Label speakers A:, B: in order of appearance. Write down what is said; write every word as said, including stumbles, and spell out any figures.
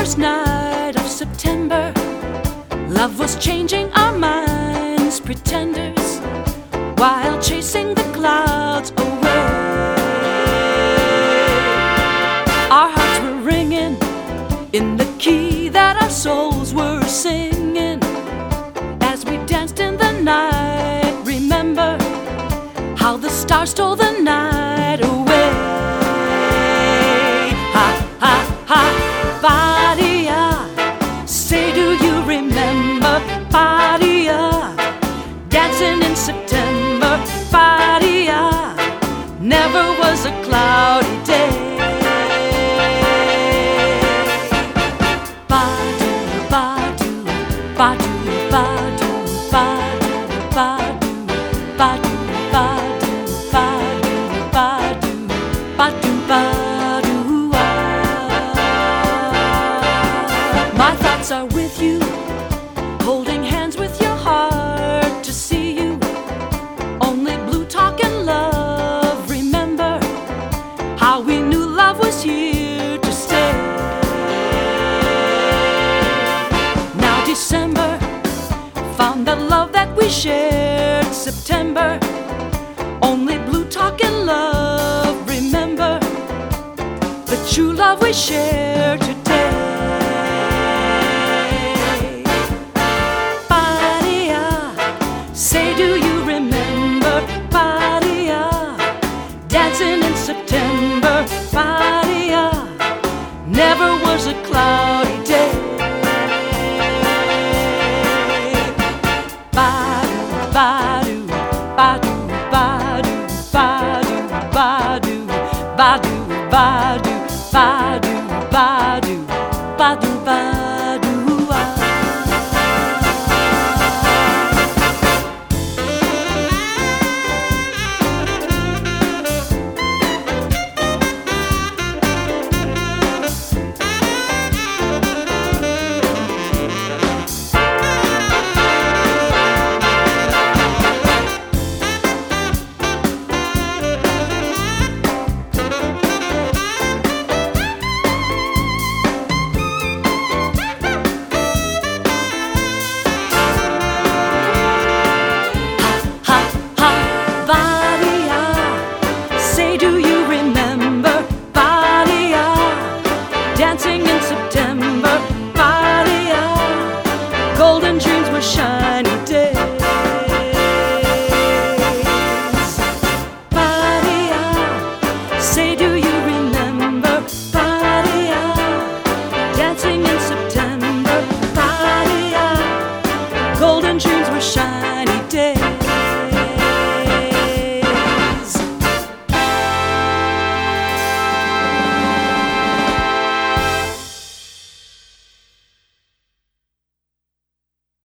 A: first night of September, love was changing our minds, pretenders, while chasing the clouds away. Our hearts were ringing in the key that our souls were singing as we danced in the night. Remember how the stars stole the night away. Ha, ha, ha, Badia. Say, do you remember Badia? Dancing in September, Badia. Never was a cloudy day. Badu, badu, badu, badu, badu, badu, badu, badu, badu, badu, badu, ah. My thoughts are with you, holding hands with your heart to see you. Only blue talk and love. Remember how we knew love was here to stay. Now December found the love that we shared. September, only blue talk and love. Remember the true love we share today. Badia, say, do you remember Badia? Dancing in September, Badia. Never was a cloud